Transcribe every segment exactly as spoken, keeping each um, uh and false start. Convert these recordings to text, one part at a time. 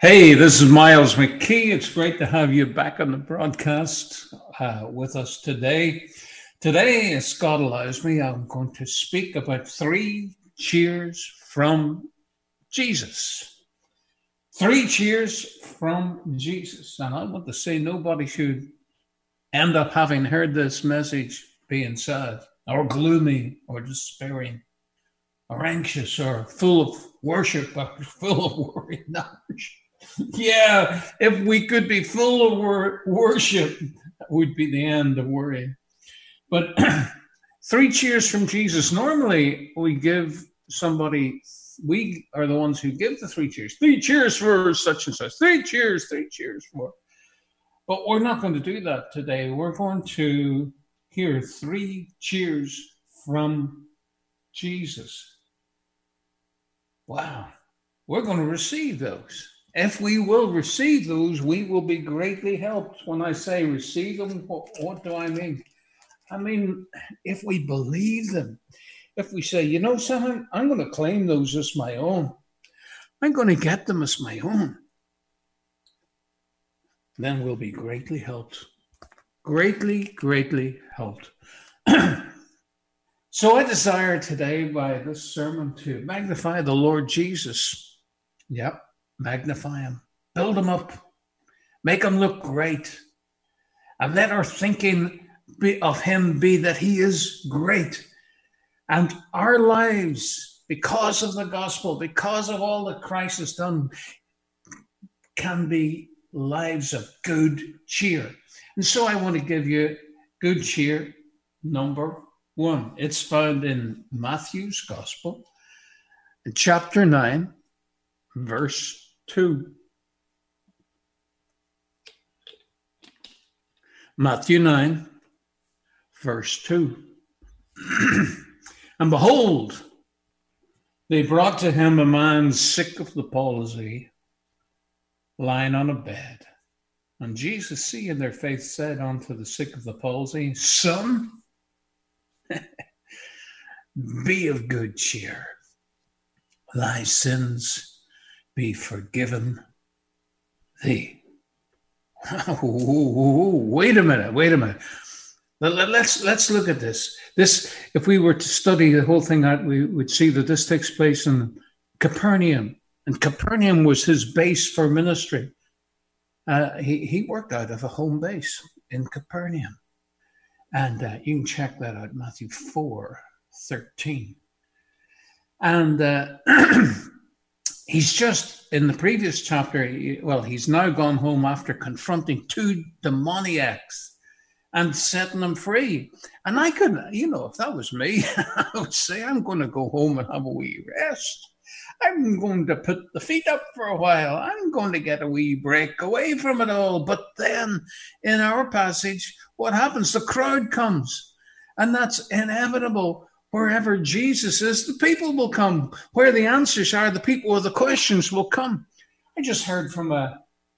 Hey, this is Miles McKee. It's great to have you back on the broadcast uh, with us today. Today, as God allows me, I'm going to speak about three cheers from Jesus. Three cheers from Jesus. And I want to say nobody should end up having heard this message being sad or gloomy or despairing or anxious or full of worship or full of worry. No. Yeah, if we could be full of wor- worship, that would be the end of worry. But three cheers from Jesus. Normally, we give somebody, we are the ones who give the three cheers. Three cheers for such and such. Three cheers, three cheers for. But we're not going to do that today. We're going to hear three cheers from Jesus. Wow. We're going to receive those. If we will receive those, we will be greatly helped. When I say receive them, what, what do I mean? I mean, if we believe them, if we say, you know something, I'm going to claim those as my own. I'm going to get them as my own. Then we'll be greatly helped. Greatly, greatly helped. So I desire today by this sermon to magnify the Lord Jesus. Yep. Magnify him, build him up, make him look great, and let our thinking be of him be that he is great. And our lives, because of the gospel, because of all that Christ has done, can be lives of good cheer. And so I want to give you good cheer number one. It's found in Matthew's gospel, in chapter nine, verse two. Matthew nine, verse two. And behold, they brought to him a man sick of the palsy, lying on a bed. And Jesus, seeing their faith, said unto the sick of the palsy, Son, be of good cheer. Thy sins be forgiven thee. Wait a minute, wait a minute. Let's let's look at this. This, if we were to study the whole thing out, we would see that this takes place in Capernaum, and Capernaum was his base for ministry. Uh, he he worked out of a home base in Capernaum, and uh, you can check that out, Matthew four thirteen, and. Uh, He's just, in the previous chapter, well, he's now gone home after confronting two demoniacs and setting them free. And I could, you know, if that was me, I would say, I'm going to go home and have a wee rest. I'm going to put the feet up for a while. I'm going to get a wee break away from it all. But then in our passage, what happens? The crowd comes, and that's inevitable. Wherever Jesus is, the people will come. Where the answers are, the people or the questions will come. I just heard from a,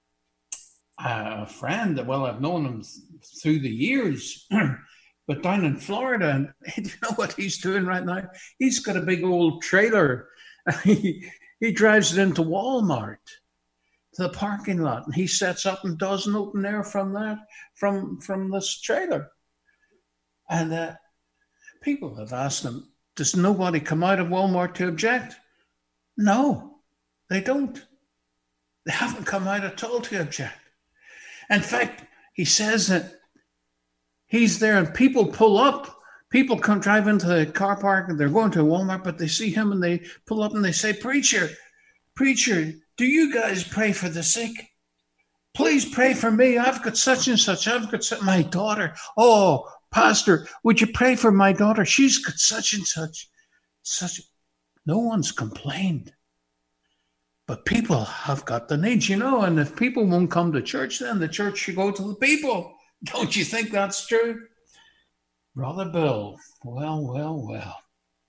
a friend that, well, I've known him through the years, but down in Florida, and you know what he's doing right now? He's got a big old trailer. he, he drives it into Walmart, to the parking lot, and he sets up and does an open air from that, from, from this trailer. And uh, people have asked him, does nobody come out of Walmart to object? No, they don't. They haven't come out at all to object. In fact, he says that he's there and people pull up. People come drive into the car park and they're going to Walmart, but they see him and they pull up and they say, Preacher, preacher, do you guys pray for the sick? Please pray for me. I've got such and such. I've got such, my daughter. Oh, Pastor, would you pray for my daughter? She's got such and such. Such. No one's complained. But people have got the needs, you know, and if people won't come to church, then the church should go to the people. Don't you think that's true? Brother Bill, well, well, well.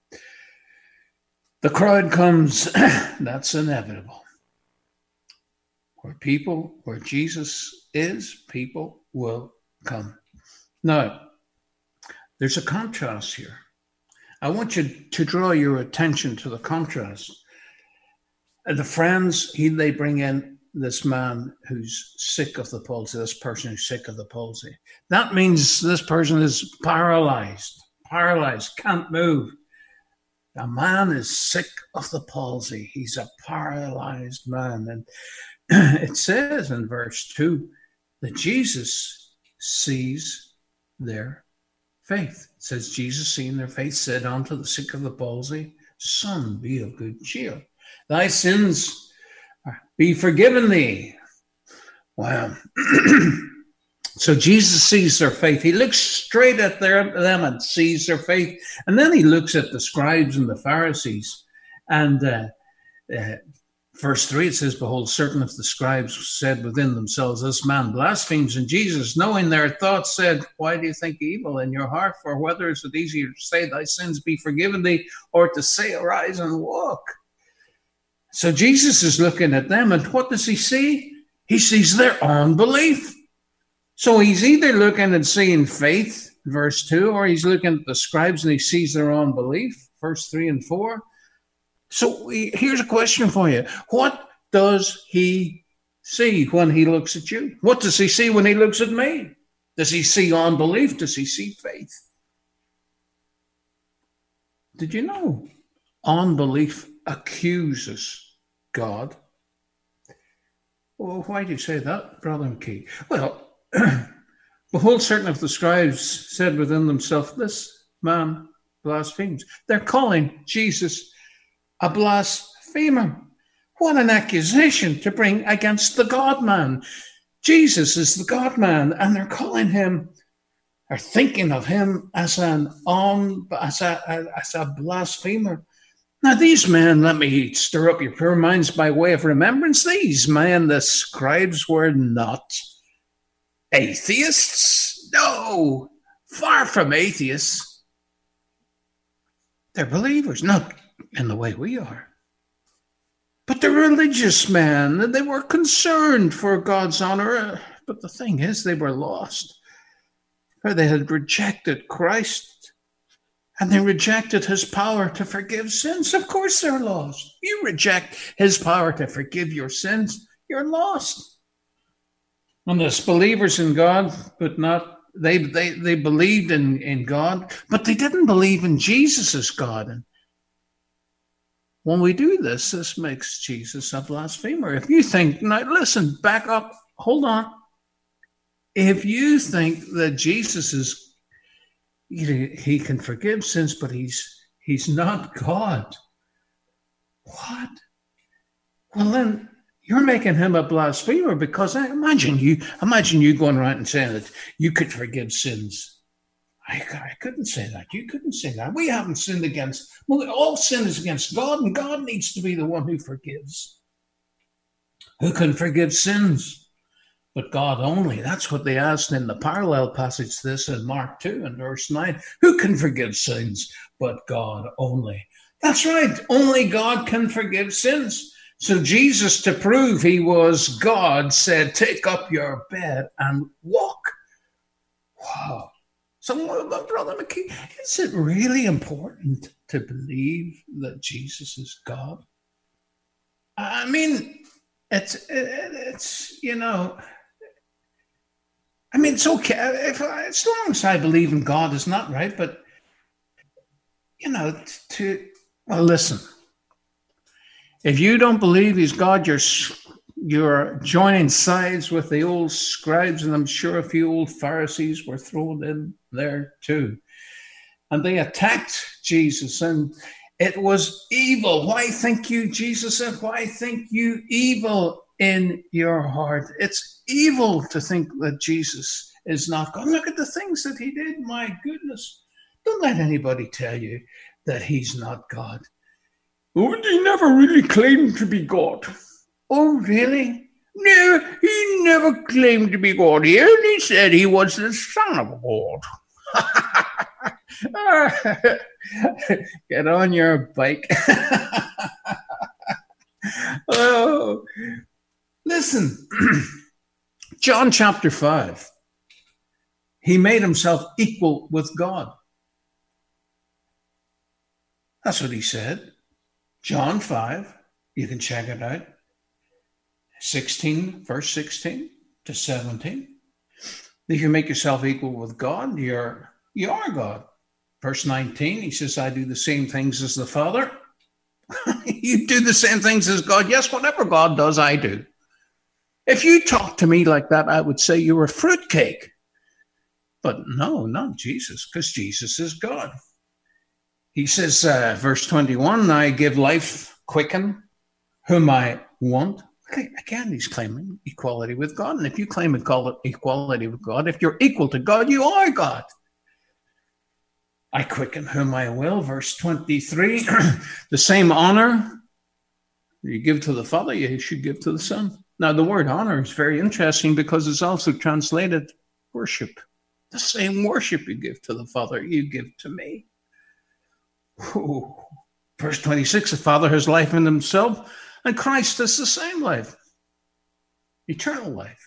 The crowd comes, that's inevitable. Where people, where Jesus is, people will come. Now, there's a contrast here. I want you to draw your attention to the contrast. The friends, he, they bring in this man who's sick of the palsy, this person who's sick of the palsy. That means this person is paralyzed, paralyzed, can't move. A man is sick of the palsy. He's a paralyzed man. And it says in verse two that Jesus sees their faith. It says, Jesus, seeing their faith, said unto the sick of the palsy, Son, be of good cheer. Thy sins be forgiven thee. Wow. So Jesus sees their faith. He looks straight at their, them and sees their faith. And then he looks at the scribes and the Pharisees. And uh, uh, verse three, it says, Behold, certain of the scribes said within themselves, This man blasphemes. And Jesus, knowing their thoughts, said, Why do you think evil in your heart? For whether is it easier to say, Thy sins be forgiven thee, or to say, Arise and walk? So Jesus is looking at them, and what does he see? He sees their unbelief. So he's either looking and seeing faith, verse two, or he's looking at the scribes and he sees their unbelief, verse three and four. So here's a question for you. What does he see when he looks at you? What does he see when he looks at me? Does he see unbelief? Does he see faith? Did you know unbelief accuses God? Well, why do you say that, Brother McKee? Well, behold, certain of the scribes said within themselves, This man blasphemes. They're calling Jesus a blasphemer. What an accusation to bring against the God-man. Jesus is the God-man, and they're calling him, are thinking of him as an on, as a, as a blasphemer. Now, these men, let me stir up your pure minds by way of remembrance. These men, the scribes, were not atheists. No, far from atheists. They're believers, not in the way we are. But the religious men, they were concerned for God's honor. But the thing is, they were lost. For they had rejected Christ. And they rejected his power to forgive sins. Of course they're lost. You reject his power to forgive your sins, you're lost. And there's believers in God, but not, they they, they believed in, in God, but they didn't believe in Jesus as God. And when we do this, this makes Jesus a blasphemer. If you think, now listen, back up, hold on. If you think that Jesus is He can forgive sins, but he's he's not God. What? Well, then you're making him a blasphemer, because I imagine you imagine you going around and saying that you could forgive sins. I, I couldn't say that. You couldn't say that. We haven't sinned against. Well, all sin is against God, and God needs to be the one who forgives. Who can forgive sins? But God only. That's what they asked in the parallel passage to this in Mark two and verse nine. Who can forgive sins but God only? That's right. Only God can forgive sins. So Jesus, to prove he was God, said, Take up your bed and walk. Wow. So, Brother McKee, is it really important to believe that Jesus is God? I mean, it's, it's you know... I mean, it's okay. If I, as long as I believe in God is not right, but, you know, to, well, listen. If you don't believe he's God, you're, you're joining sides with the old scribes, and I'm sure a few old Pharisees were thrown in there too. And they attacked Jesus, and it was evil. Why think you, Jesus said, why think you evil in your heart? It's evil to think that Jesus is not God. Look at the things that he did. My goodness. Don't let anybody tell you that he's not God. Oh, he never really claimed to be God. Oh, really? No, he never claimed to be God. He only said he was the Son of God. Get on your bike. Oh, listen. John chapter five. He made himself equal with God. That's what he said. John five. You can check it out. sixteen, verse sixteen to seventeen. If you make yourself equal with God, you're you are God. Verse nineteen, he says, I do the same things as the Father. You do the same things as God. Yes, whatever God does, I do. If you talk to me like that, I would say you're a fruitcake. But no, not Jesus, because Jesus is God. He says, uh, verse twenty-one, I give life, quicken, whom I want. Okay, again, he's claiming equality with God. And if you claim equality with God, if you're equal to God, you are God. I quicken whom I will. Verse twenty-three, the same honor you give to the Father, you should give to the Son. Now, the word honor is very interesting because it's also translated worship. The same worship you give to the Father, you give to me. Ooh. Verse twenty-six, the Father has life in himself, and Christ has the same life, eternal life.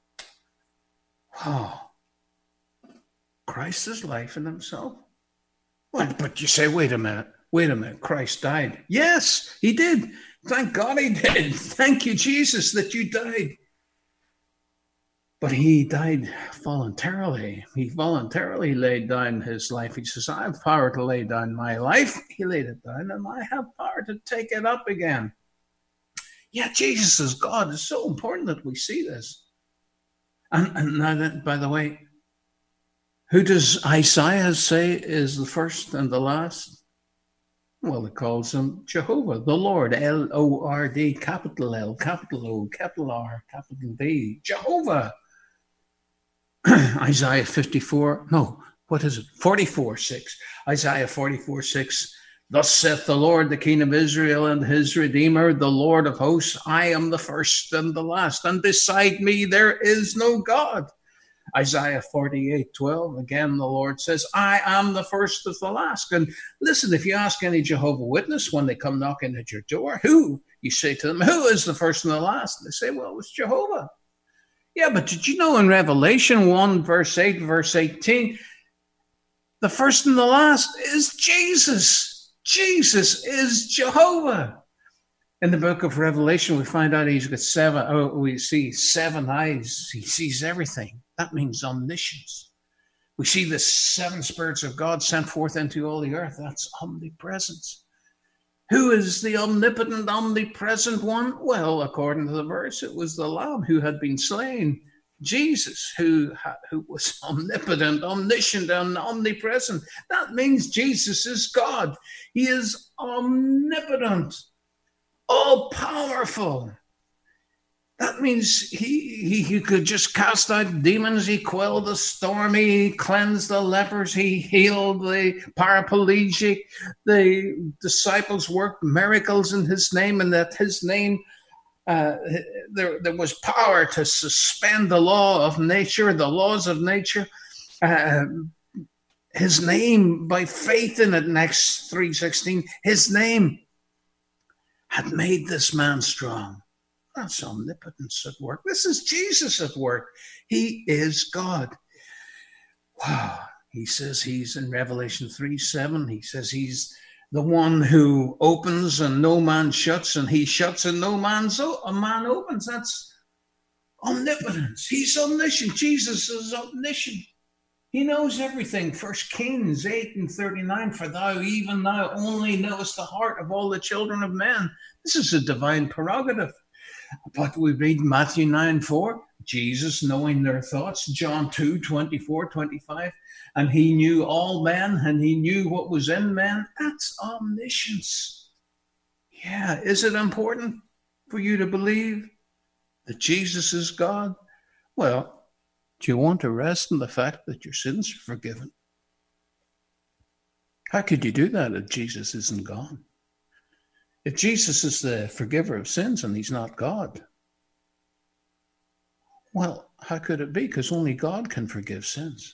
Oh, Christ has life in himself. Well, but you say, wait a minute, wait a minute, Christ died. Yes, he did. Thank God he did. Thank you, Jesus, that you died. But he died voluntarily. He voluntarily laid down his life. He says, I have power to lay down my life. He laid it down, and I have power to take it up again. Yeah, Jesus is God. It's so important that we see this. And, and now, that, by the way, who does Isaiah say is the first and the last? Well, it calls him Jehovah, the Lord, L O R D, capital L, capital O, capital R, capital V, Jehovah. Isaiah fifty-four, no, what is it? forty-four, six. Isaiah forty-four, six. Thus saith the Lord, the King of Israel and his Redeemer, the Lord of hosts, I am the first and the last, and beside me there is no God. Isaiah forty-eight, twelve, again, the Lord says, I am the first of the last. And listen, if you ask any Jehovah Witness when they come knocking at your door, who? You say to them, who is the first and the last? And they say, well, it's Jehovah. Yeah, but did you know in Revelation one, verse eight, verse eighteen, the first and the last is Jesus. Jesus is Jehovah. In the book of Revelation, we find out he's got seven, oh, we see seven eyes. He sees everything. That means omniscience. We see the seven spirits of God sent forth into all the earth. That's omnipresence. Who is the omnipotent, omnipresent one? Well, according to the verse, it was the Lamb who had been slain. Jesus, who, who was omnipotent, omniscient, and omnipresent. That means Jesus is God. He is omnipotent, all-powerful. That means he, he, he could just cast out demons, he quelled the storm, he cleansed the lepers, he healed the paraplegic. The disciples worked miracles in his name, and that his name, uh, there, there was power to suspend the law of nature, the laws of nature. Uh, his name, by faith in it, in Acts three sixteen, his name had made this man strong. That's omnipotence at work. This is Jesus at work. He is God. Wow. He says he's in Revelation three seven. He says he's the one who opens and no man shuts, and he shuts and no man's o- a man opens. That's omnipotence. He's omniscient. Jesus is omniscient. He knows everything. First Kings eight and thirty-nine, for thou, even thou only knowest the heart of all the children of men. This is a divine prerogative. But we read Matthew nine four, Jesus knowing their thoughts, John two twenty-four, twenty-five, and he knew all men and he knew what was in men. That's omniscience. Yeah, is it important for you to believe that Jesus is God? Well, do you want to rest in the fact that your sins are forgiven? How could you do that if Jesus isn't God? If Jesus is the forgiver of sins and he's not God, well, how could it be? Because only God can forgive sins.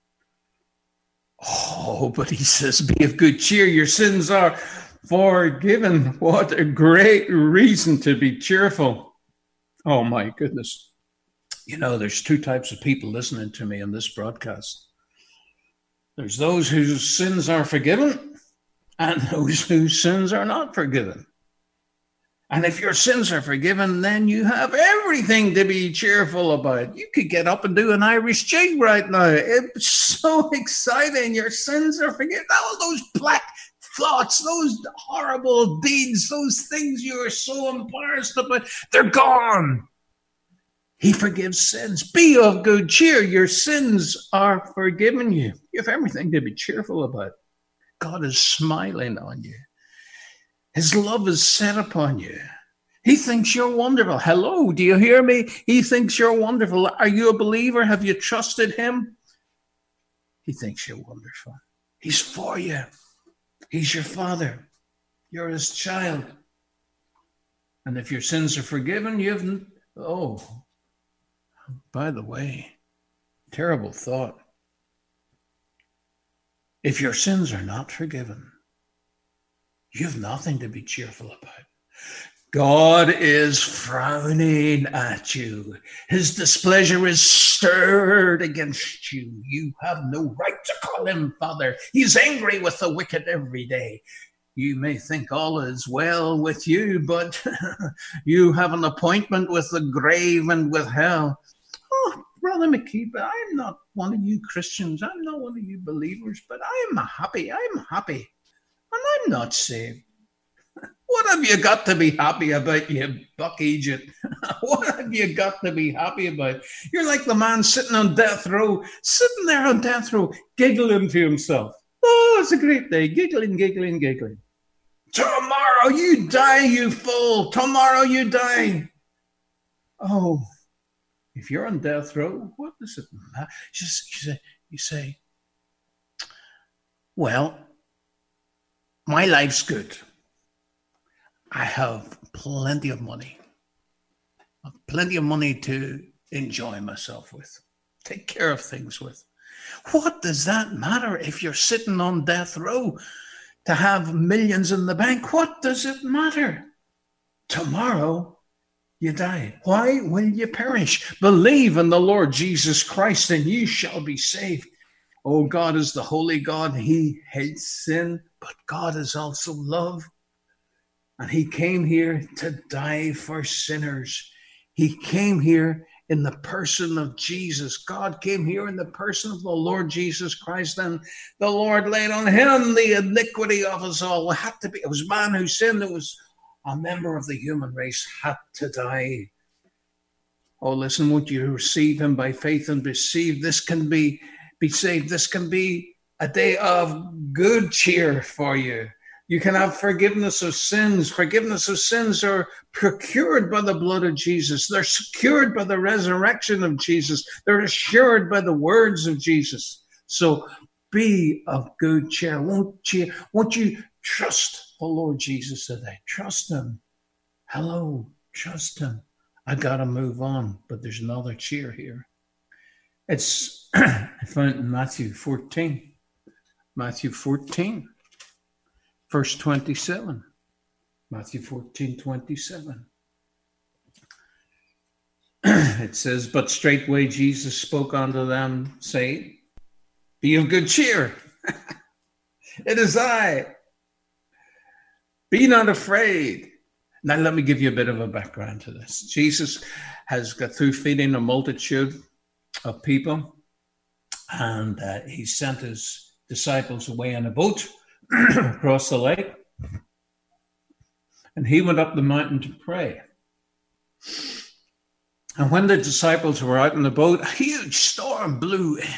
Oh, but he says, be of good cheer. Your sins are forgiven. What a great reason to be cheerful. Oh, my goodness. You know, there's two types of people listening to me in this broadcast. There's those whose sins are forgiven, and those whose sins are not forgiven. And if your sins are forgiven, then you have everything to be cheerful about. You could get up and do an Irish jig right now. It's so exciting. Your sins are forgiven. All those black thoughts, those horrible deeds, those things you are so embarrassed about, they're gone. He forgives sins. Be of good cheer. Your sins are forgiven you. You have everything to be cheerful about. God is smiling on you. His love is set upon you. He thinks you're wonderful. Hello, do you hear me? He thinks you're wonderful. Are you a believer? Have you trusted him? He thinks you're wonderful. He's for you. He's your father. You're his child. And if your sins are forgiven, you've... Oh, by the way, terrible thought. If your sins are not forgiven, you have nothing to be cheerful about. God is frowning at you. His displeasure is stirred against you. You have no right to call him Father. He's angry with the wicked every day. You may think all is well with you, but you have an appointment with the grave and with hell. Oh, Brother McKee, but I'm not one of you Christians. I'm not one of you believers, but I'm happy. I'm happy. And I'm not saved. What have you got to be happy about, you buck Egypt? What have you got to be happy about? You're like the man sitting on death row, sitting there on death row, giggling to himself. Oh, it's a great day. Giggling, giggling, giggling. Tomorrow you die, you fool. Tomorrow you die. Oh, if you're on death row, what does it matter? Just, you say, you say, well, my life's good. I have plenty of money. I have plenty of money to enjoy myself with, take care of things with. What does that matter if you're sitting on death row to have millions in the bank? What does it matter? Tomorrow you die. Why will you perish? Believe in the Lord Jesus Christ and you shall be saved. Oh, God is the holy God. He hates sin, but God is also love. And he came here to die for sinners. He came here in the person of Jesus. God came here in the person of the Lord Jesus Christ. And the Lord laid on him the iniquity of us all. It had to be. It was man who sinned. It was a member of the human race had to die. Oh, listen, won't you receive him by faith and receive? This can be, be saved. This can be a day of good cheer for you. You can have forgiveness of sins. Forgiveness of sins are procured by the blood of Jesus. They're secured by the resurrection of Jesus. They're assured by the words of Jesus. So be of good cheer. Won't you, won't you trust the Lord Jesus today? Trust him. Hello, trust him. I got to move on, but there's another cheer here. It's I found it in Matthew fourteen. Matthew fourteen. Verse twenty-seven, Matthew fourteen, twenty-seven. It says, but straightway Jesus spoke unto them, saying, be of good cheer. It is I. Be not afraid. Now, let me give you a bit of a background to this. Jesus has got through feeding a multitude of people, and uh, he sent his disciples away in a boat across the lake, and he went up the mountain to pray. And when the disciples were out in the boat, a huge storm blew in.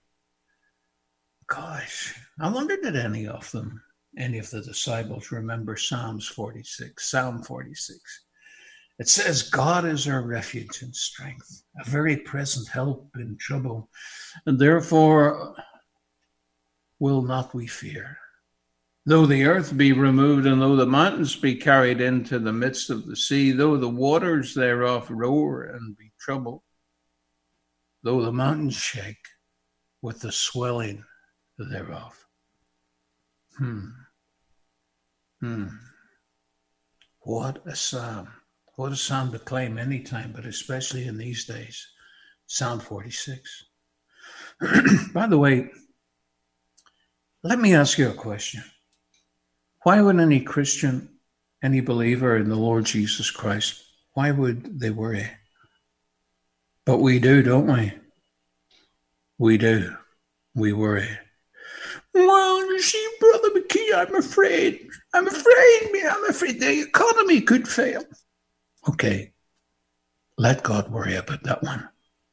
Gosh, I wonder did any of them, any of the disciples remember Psalms forty-six, Psalm forty-six. It says, God is our refuge and strength, a very present help in trouble, and therefore will not we fear. Though the earth be removed, and though the mountains be carried into the midst of the sea, though the waters thereof roar and be troubled, though the mountains shake with the swelling thereof. Hmm. Hmm. What a psalm. What a psalm to claim any time, but especially in these days. Psalm forty-six. By the way, let me ask you a question. Why would any Christian any believer in the Lord Jesus Christ, why would they worry? But we do, don't we? We do. We worry. Well, you see, Brother McKee, I'm afraid. I'm afraid, me. I'm afraid the economy could fail. Okay. Let God worry about that one.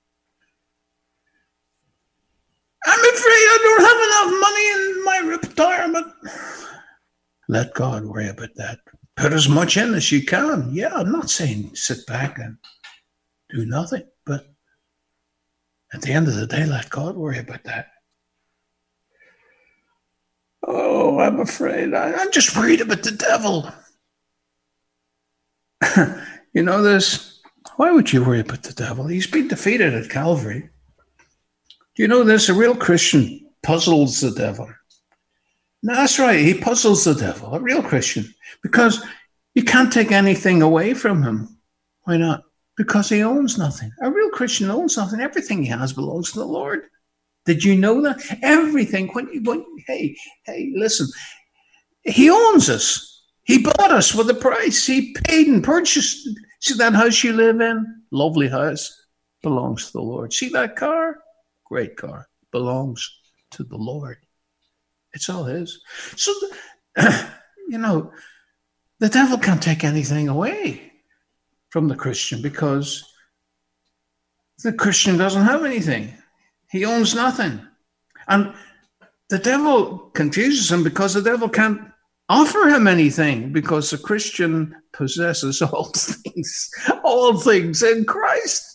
I'm afraid I don't have enough money in my retirement. Let God worry about that. Put as much in as you can. Yeah, I'm not saying sit back and do nothing, but at the end of the day, let God worry about that. Oh, I'm afraid. I, I'm just worried about the devil. You know this? Why would you worry about the devil? He's been defeated at Calvary. Do you know this? A real Christian puzzles the devil. No, that's right. He puzzles the devil, a real Christian, because you can't take anything away from him. Why not? Because he owns nothing. A real Christian owns nothing. Everything he has belongs to the Lord. Did you know that? Everything. When, when, hey, hey, listen. He owns us. He bought us with a price. He paid and purchased. See that house you live in? Lovely house. Belongs to the Lord. See that car? Great car. Belongs to the Lord. It's all his. So, you know, the devil can't take anything away from the Christian because the Christian doesn't have anything. He owns nothing. And the devil confuses him because the devil can't offer him anything because the Christian possesses all things, all things in Christ.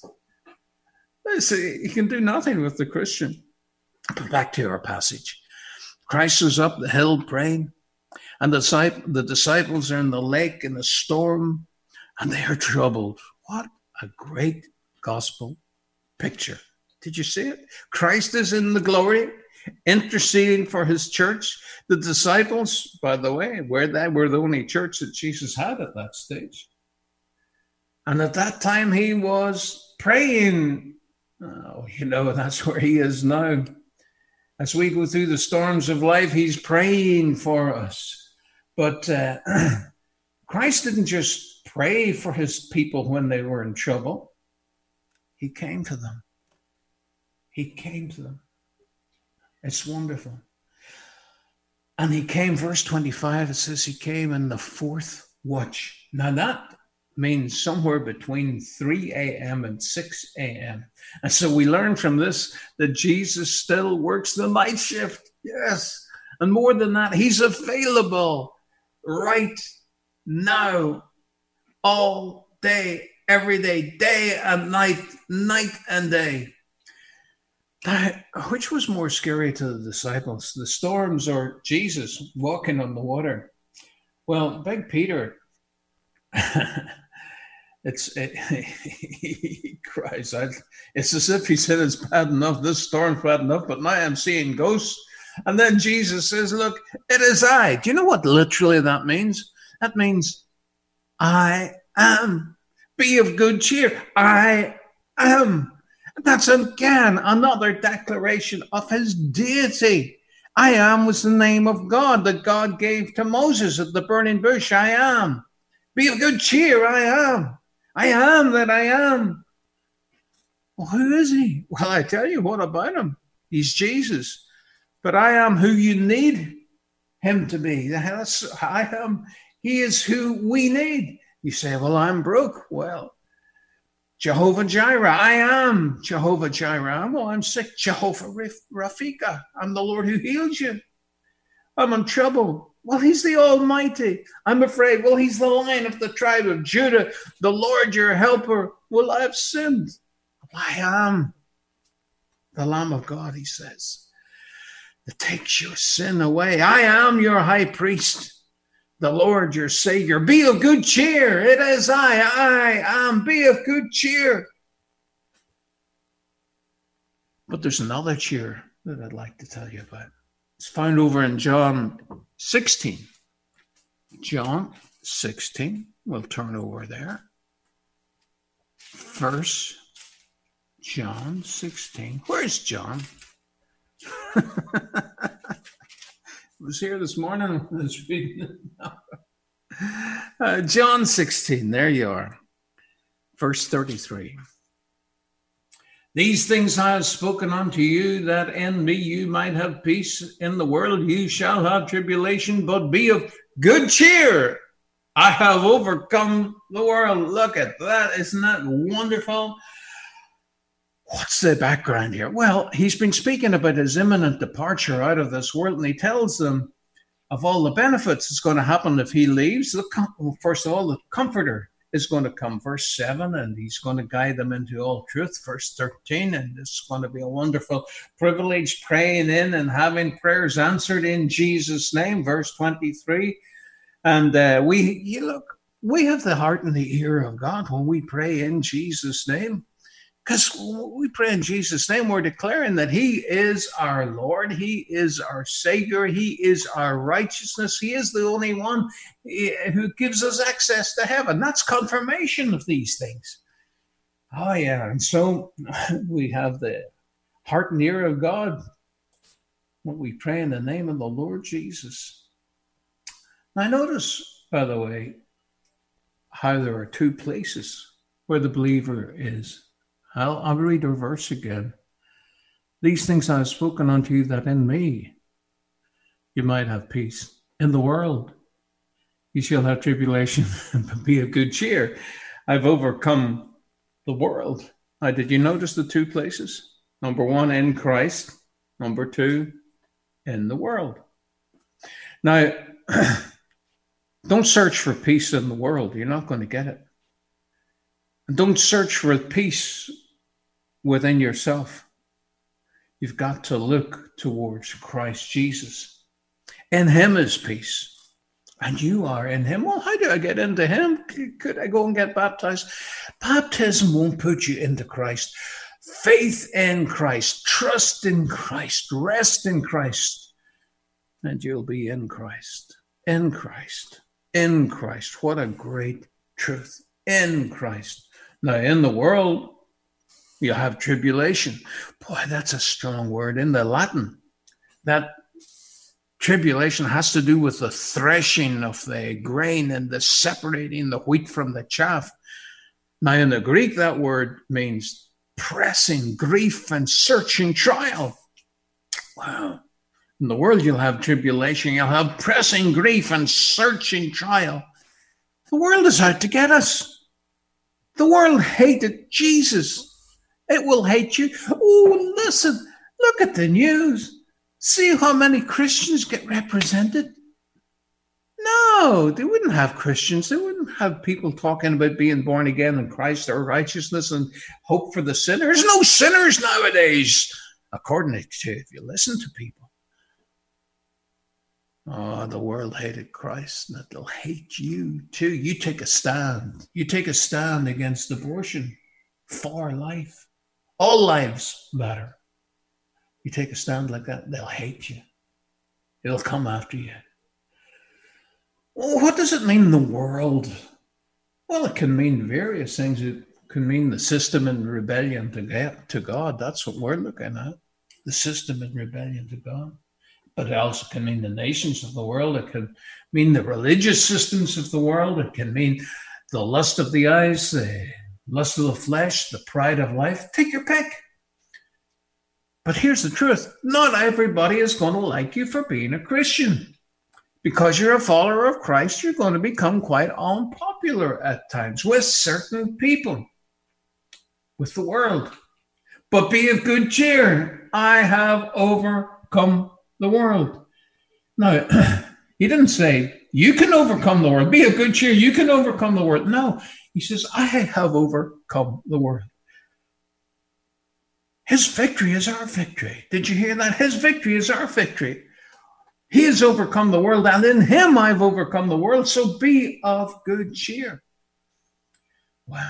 See, he can do nothing with the Christian. But back to our passage. Christ is up the hill praying, and the, the disciples are in the lake in a storm, and they are troubled. What a great gospel picture. Did you see it? Christ is in the glory, interceding for his church. The disciples, by the way, were they were the only church that Jesus had at that stage. And at that time, he was praying. Oh, you know, that's where he is now. As we go through the storms of life, he's praying for us. But uh, Christ didn't just pray for his people when they were in trouble. He came to them. He came to them. It's wonderful. And he came, verse twenty-five, it says he came in the fourth watch. Now that means somewhere between three a.m. and six a.m. And so we learn from this that Jesus still works the night shift. Yes. And more than that, he's available right now, all day, every day, day and night, night and day. That, which was more scary to the disciples, the storms or Jesus walking on the water? Well, Big Peter, it's it, he cries out. It's as if he said, it's bad enough, this storm's bad enough, but now I'm seeing ghosts. And then Jesus says, look, it is I. Do you know what literally that means? That means I am. Be of good cheer. I am. That's again another declaration of his deity. I am was the name of God that God gave to Moses at the burning bush. I am. Be of good cheer. I am. I am that I am. Well, who is he? Well, I tell you what about him. He's Jesus. But I am who you need him to be. That's, I am. He is who we need. You say, well, I'm broke. Well, Jehovah Jireh, I am Jehovah Jireh. Well, I'm sick. Jehovah Rafika, I'm the Lord who heals you. I'm in trouble. Well, he's the Almighty. I'm afraid. Well, he's the Lion of the tribe of Judah, the Lord your helper. Well, I've sinned. I am the Lamb of God, he says, that takes your sin away. I am your high priest, the Lord your Savior. Be of good cheer. It is I. I am. Be of good cheer. But there's another cheer that I'd like to tell you about. It's found over in John sixteen. John sixteen. We'll turn over there. Verse John sixteen. Where's John? I was here this morning. I was reading it. Uh, John sixteen, there you are. Verse thirty-three. These things I have spoken unto you, that in me you might have peace. In the world you shall have tribulation, but be of good cheer. I have overcome the world. Look at that. Isn't that wonderful? What's the background here? Well, he's been speaking about his imminent departure out of this world, and he tells them of all the benefits that's going to happen if he leaves. The com- First of all, the Comforter is going to come, verse seven, and he's going to guide them into all truth, verse thirteen, and it's going to be a wonderful privilege praying in and having prayers answered in Jesus' name, verse twenty-three. And uh, we, you look, we have the heart and the ear of God when we pray in Jesus' name. Because we pray in Jesus' name, we're declaring that he is our Lord, he is our Savior, he is our righteousness, he is the only one who gives us access to heaven. That's confirmation of these things. Oh yeah, and so we have the heart and ear of God when we pray in the name of the Lord Jesus. Now notice, by the way, how there are two places where the believer is. I'll, I'll read the verse again. These things I have spoken unto you, that in me you might have peace. In the world you shall have tribulation, but be of good cheer. I've overcome the world. Now, did you notice the two places? Number one, in Christ. Number two, in the world. Now, don't search for peace in the world. You're not going to get it. And don't search for peace within yourself. You've got to look towards Christ Jesus. In him is peace. And you are in him. Well, how do I get into him? Could I go and get baptized? Baptism won't put you into Christ. Faith in Christ, trust in Christ, rest in Christ, and you'll be in Christ. In Christ. In Christ. What a great truth. In Christ. Now, in the world, you have tribulation. Boy, that's a strong word. In the Latin, that tribulation has to do with the threshing of the grain and the separating the wheat from the chaff. Now, in the Greek, that word means pressing, grief, and searching trial. Wow. In the world, you'll have tribulation. You'll have pressing grief and searching trial. The world is out to get us. The world hated Jesus. It will hate you. Oh, listen, look at the news. See how many Christians get represented? No, they wouldn't have Christians. They wouldn't have people talking about being born again in Christ or righteousness and hope for the sinners. No sinners nowadays, according to if you listen to people. Oh, the world hated Christ, and it'll hate you too. You take a stand. You take a stand against abortion for life. All lives matter. You take a stand like that, they'll hate you. It'll come after you. Well, what does it mean, the world? Well, it can mean various things. It can mean the system in rebellion to God. That's what we're looking at. The system in rebellion to God. But it also can mean the nations of the world. It can mean the religious systems of the world. It can mean the lust of the eyes, the lust of the flesh, the pride of life. Take your pick. But here's the truth. Not everybody is going to like you for being a Christian. Because you're a follower of Christ, you're going to become quite unpopular at times with certain people, with the world. But be of good cheer. I have overcome the world. Now, he didn't say, you can overcome the world. Be of good cheer. You can overcome the world. No, he says, I have overcome the world. His victory is our victory. Did you hear that? His victory is our victory. He has overcome the world, and in him I've overcome the world. So be of good cheer. Wow.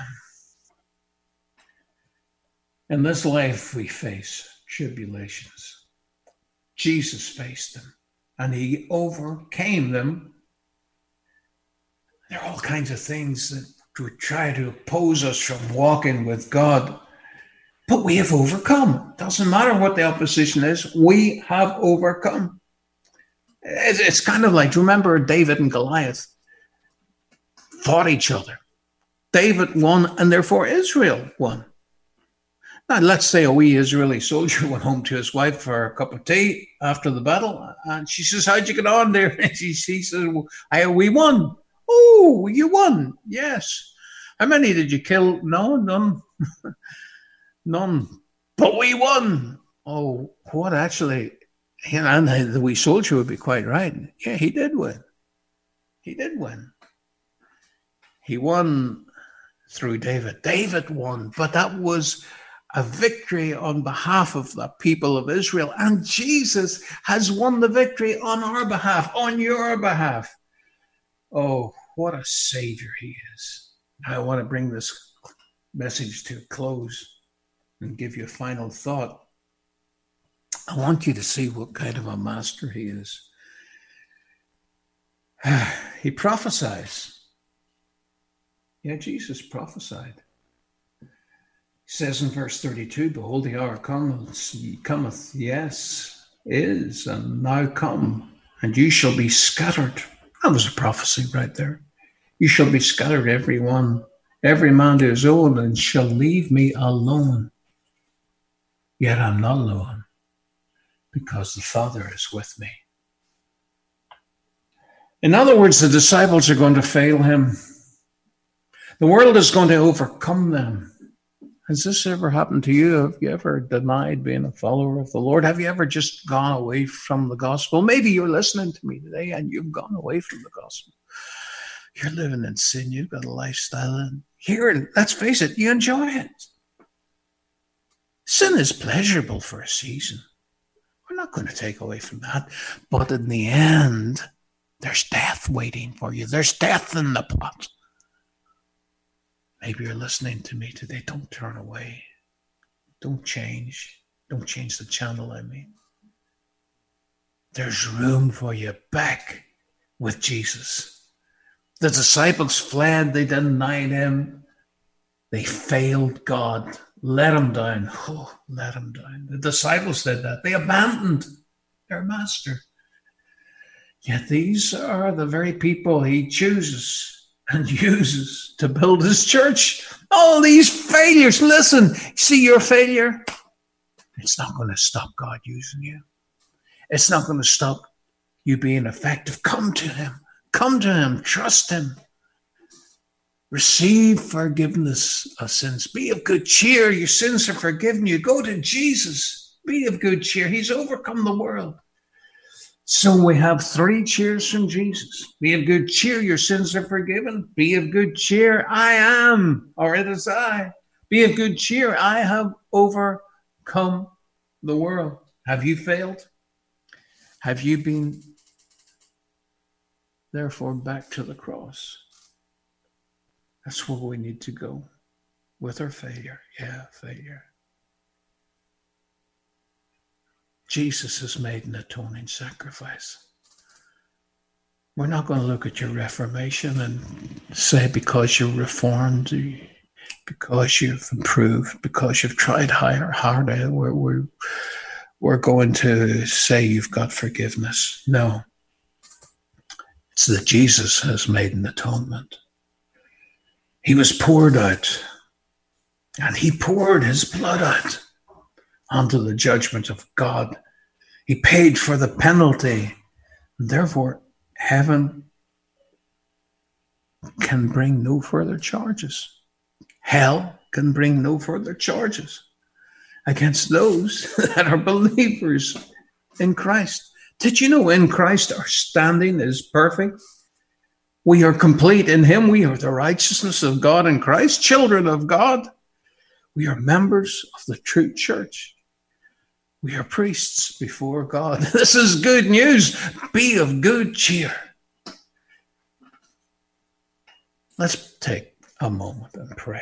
In this life we face tribulations. Jesus faced them, and he overcame them. There are all kinds of things that would try to oppose us from walking with God. But we have overcome. It doesn't matter what the opposition is. We have overcome. It's kind of like, remember David and Goliath? fought each other. David won, and therefore Israel won. Now, let's say a wee Israeli soldier went home to his wife for a cup of tea after the battle, and she says, "How'd you get on there?" And she, she says, well, I, we won. "Oh, you won?" "Yes." "How many did you kill?" "No, none." "None. But we won." "Oh, what actually?" You know, and the wee soldier would be quite right. Yeah, he did win. He did win. He won through David. David won, but that was a victory on behalf of the people of Israel. And Jesus has won the victory on our behalf, on your behalf. Oh, what a Savior he is. I want to bring this message to a close and give you a final thought. I want you to see what kind of a master he is. He prophesies. Yeah, Jesus prophesied. He says in verse thirty-two, "Behold, the hour cometh, cometh, yes, is, and now come, and you shall be scattered." That was a prophecy right there. "You shall be scattered, every one, every man to his own, and shall leave me alone. Yet I'm not alone, because the Father is with me." In other words, the disciples are going to fail him. The world is going to overcome them. Has this ever happened to you? Have you ever denied being a follower of the Lord? Have you ever just gone away from the gospel? Maybe you're listening to me today and you've gone away from the gospel. You're living in sin. You've got a lifestyle. And here, let's face it, you enjoy it. Sin is pleasurable for a season. We're not going to take away from that. But in the end, there's death waiting for you. There's death in the pot. Maybe you're listening to me today. Don't turn away. Don't change. Don't change the channel, I mean. There's room for you back with Jesus. The disciples fled. They denied him. They failed God. Let him down. Oh, let him down. The disciples did that. They abandoned their master. Yet these are the very people he chooses and uses to build his church. All these failures. Listen, see your failure? It's not going to stop God using you. It's not going to stop you being effective. Come to him. Come to him. Trust him. Receive forgiveness of sins. Be of good cheer. Your sins are forgiven you. Go to Jesus. Be of good cheer. He's overcome the world. So we have three cheers from Jesus. Be of good cheer, your sins are forgiven. Be of good cheer, I am, or it is I. Be of good cheer, I have overcome the world. Have you failed? Have you been, therefore, back to the cross? That's where we need to go with our failure. Yeah, failure. Jesus has made an atoning sacrifice. We're not going to look at your reformation and say because you're reformed, because you've improved, because you've tried higher, harder, we're, we're, we're going to say you've got forgiveness. No. It's that Jesus has made an atonement. He was poured out, and he poured his blood out onto the judgment of God. He paid for the penalty. And therefore, heaven can bring no further charges. Hell can bring no further charges against those that are believers in Christ. Did you know in Christ our standing is perfect? We are complete in him. We are the righteousness of God in Christ, children of God. We are members of the true church. We are priests before God. This is good news. Be of good cheer. Let's take a moment and pray.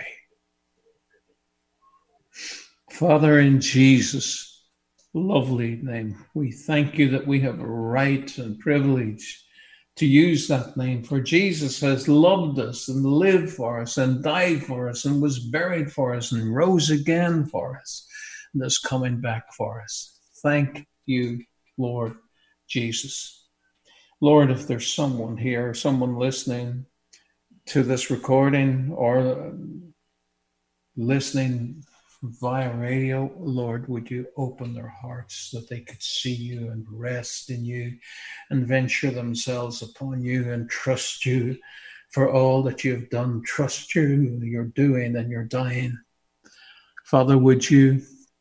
Father, in Jesus' lovely name, we thank you that we have a right and privilege to use that name. For Jesus has loved us and lived for us and died for us and was buried for us and rose again for us and is coming back for us. Thank you, Lord Jesus. Lord, if there's someone here, someone listening to this recording or listening via radio, Lord, would you open their hearts that they could see you and rest in you and venture themselves upon you and trust you for all that you have done. Trust you, you're doing and you're dying. Father, would you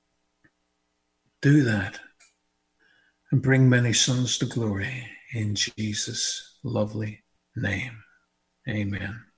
do that and bring many sons to glory in Jesus' lovely name. Amen.